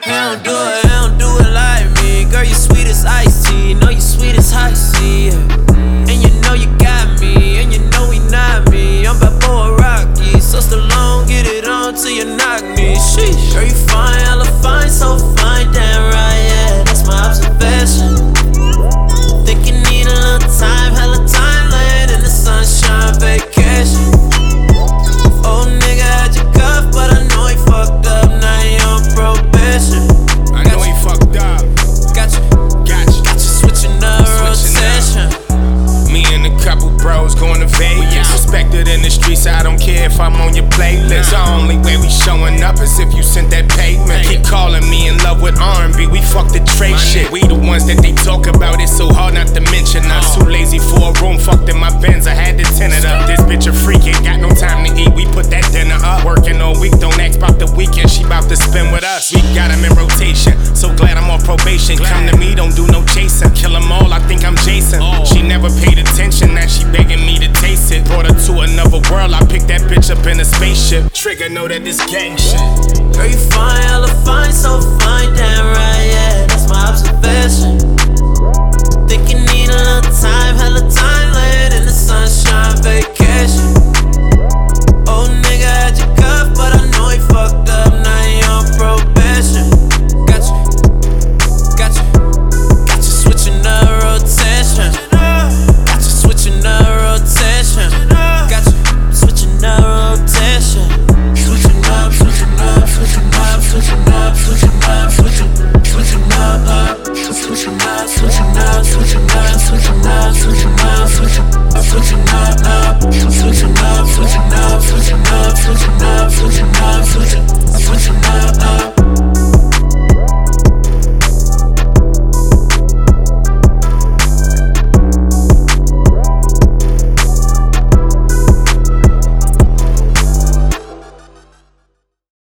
He don't do it like me. Girl, you sweet as iced tea. Know you sweet as hot tea. Yeah. And you know you got me, and you know we not me. I'm Balboa Rocky, so still long, get it on till you knock me. Sheesh. Girl, you fine, hella fine, so fine, damn right, yeah. That's my observation. Think you need a little time, hella time, laying in the sunshine, vacation. Old nigga had your cuff, but I know he fucked up. Now he on probation. I know he fucked up. Got you switching up rotation. Me and a couple bros going to Vegas. Respected in the streets, I don't care if I'm on your playlist. The only way we showing up is if you sent that payment. Keep calling me in love with R&B, we fuck the trade shit. We the ones that they talk about, it's so hard not to mention us. Too lazy for a room, fucked in my Benz, I had to tin it up. This bitch a freak, ain't got no time to eat, we put that dinner up. Working all week, don't ask about the weekend, she bout to spend with us. We got him in rotation, so glad I'm on probation. Come to me, don't do no chasing, kill them all, I think I'm Jason. She never paid attention, now she begging me to taste it. Brought her to another world, I picked that bitch up in a spaceship. Trigger know that this gang shit. Girl, you fine, hella fine.